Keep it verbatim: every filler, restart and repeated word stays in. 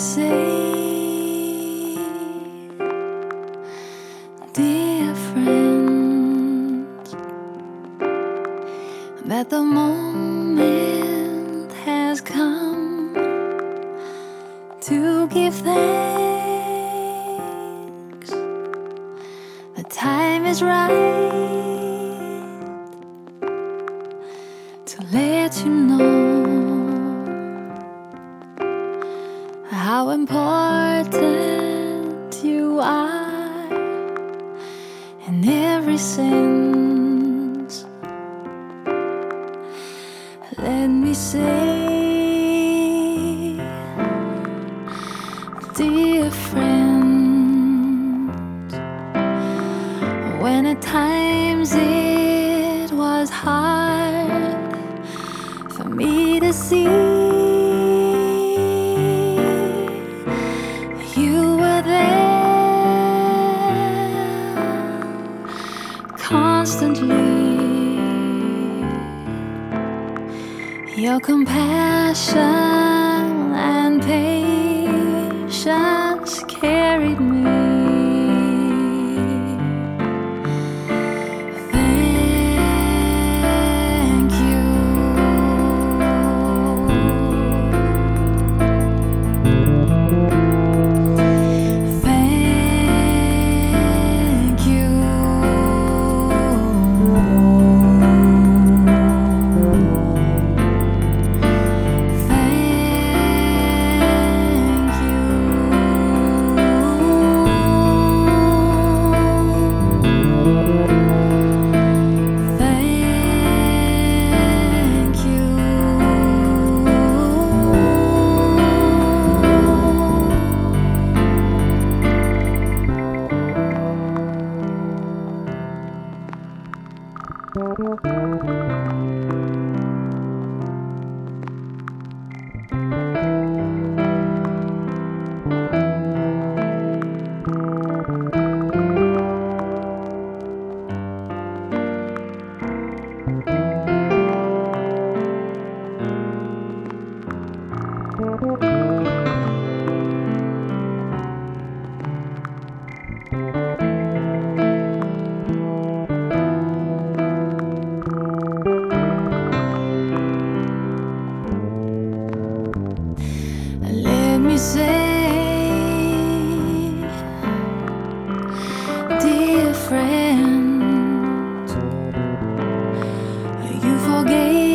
say, dear friend, that the moment has come to give thanks. The time is right to let you know how important you are in every sense. Let me say, dear friend, when at times it was hard for me to see, you were there constantly. Your compassion and patience carried me. Thank you. Thank you. Let me say, dear friend, you forgave